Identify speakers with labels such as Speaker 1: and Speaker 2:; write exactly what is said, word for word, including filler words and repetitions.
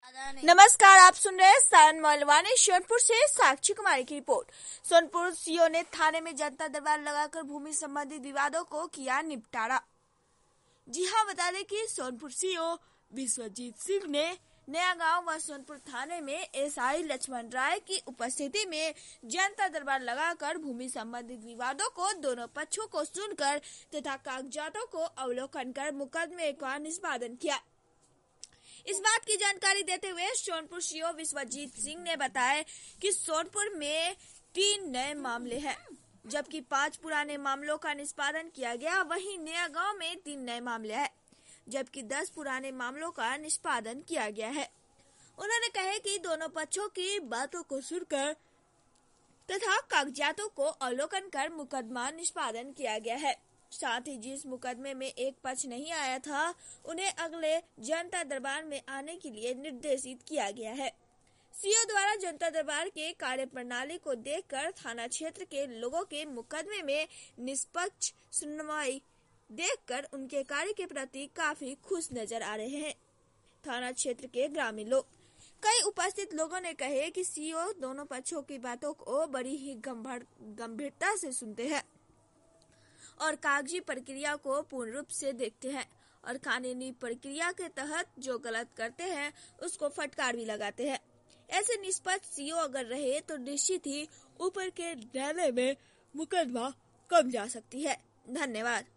Speaker 1: नमस्कार, आप सुन रहे हैं सारण मौलवानी सोनपुर से साक्षी कुमारी की रिपोर्ट। सोनपुर सीओ ने थाने में जनता दरबार लगाकर भूमि संबंधी विवादों को किया निपटारा। जी हां, बता दें कि सोनपुर सीओ विश्वजीत सिंह ने नया गांव व सोनपुर थाने में एसआई लक्ष्मण राय की उपस्थिति में जनता दरबार लगाकर भूमि संबंधित विवादों को दोनों पक्षों को सुनकर तथा कागजातों को अवलोकन कर मुकदमे का निष्पादन किया। इस बात की जानकारी देते हुए सोनपुर सीओ विश्वजीत सिंह ने बताया कि सोनपुर में तीन नए मामले हैं, जबकि पांच पुराने मामलों का निष्पादन किया गया। वहीं नया गांव में तीन नए मामले हैं, जबकि दस पुराने मामलों का निष्पादन किया गया है। उन्होंने कहा कि दोनों पक्षों की बातों को सुनकर तथा कागजातों को अवलोकन कर मुकदमा निष्पादन किया गया है। साथ ही जिस मुकदमे में एक पक्ष नहीं आया था, उन्हें अगले जनता दरबार में आने के लिए निर्देशित किया गया है। सीओ द्वारा जनता दरबार के कार्य प्रणाली को देखकर थाना क्षेत्र के लोगों के मुकदमे में निष्पक्ष सुनवाई देखकर उनके कार्य के प्रति काफी खुश नजर आ रहे हैं थाना क्षेत्र के ग्रामीण लोग। कई उपस्थित लोगों ने कहे कि सीओ दोनों पक्षों की बातों को बड़ी ही गंभीरता से सुनते हैं और कागजी प्रक्रिया को पूर्ण रूप से देखते हैं और कानूनी प्रक्रिया के तहत जो गलत करते हैं उसको फटकार भी लगाते हैं। ऐसे निष्पक्ष सीओ अगर रहे तो निश्चित ही ऊपर के न्यायालय में मुकदमा कम जा सकती है। धन्यवाद।